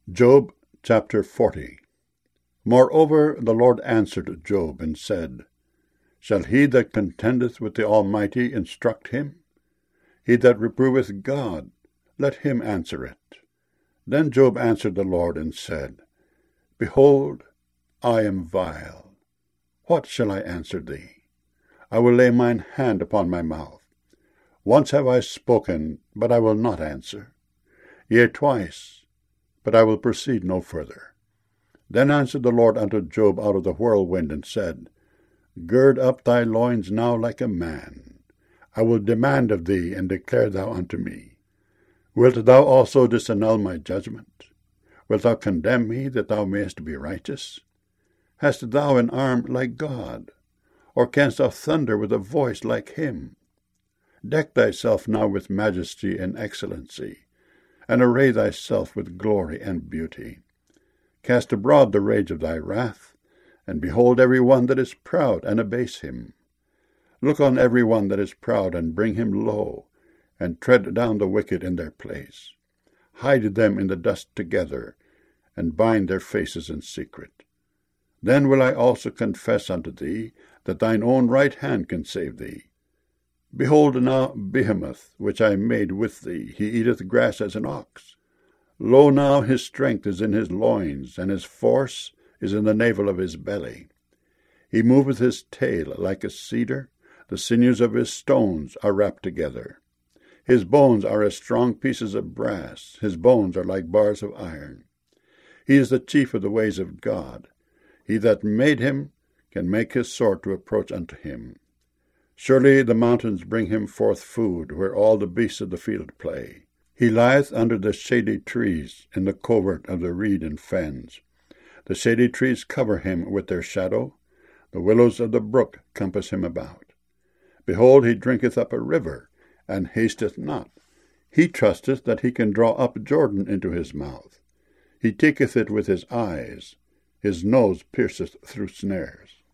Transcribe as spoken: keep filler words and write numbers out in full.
Job chapter forty. Moreover the Lord answered Job, and said, Shall he that contendeth with the Almighty instruct him? He that reproveth God, let him answer it. Then Job answered the Lord, and said, Behold, I am vile. What shall I answer thee? I will lay mine hand upon my mouth. Once have I spoken, but I will not answer. Yea, twice, but I will proceed no further. Then answered the Lord unto Job out of the whirlwind, and said, Gird up thy loins now like a man. I will demand of thee, and declare thou unto me. Wilt thou also disannul my judgment? Wilt thou condemn me, that thou mayest be righteous? Hast thou an arm like God? Or canst thou thunder with a voice like him? Deck thyself now with majesty and excellency, and array thyself with glory and beauty. Cast abroad the rage of thy wrath, and behold every one that is proud, and abase him. Look on every one that is proud, and bring him low, and tread down the wicked in their place. Hide them in the dust together, and bind their faces in secret. Then will I also confess unto thee that thine own right hand can save thee. Behold now Behemoth, which I made with thee, he eateth grass as an ox. Lo now his strength is in his loins, and his force is in the navel of his belly. He moveth his tail like a cedar, the sinews of his stones are wrapped together. His bones are as strong pieces of brass, his bones are like bars of iron. He is the chief of the ways of God. He that made him can make his sword to approach unto him. Surely the mountains bring him forth food, where all the beasts of the field play. He lieth under the shady trees, in the covert of the reed and fens. The shady trees cover him with their shadow. The willows of the brook compass him about. Behold, he drinketh up a river, and hasteth not. He trusteth that he can draw up Jordan into his mouth. He taketh it with his eyes. His nose pierceth through snares.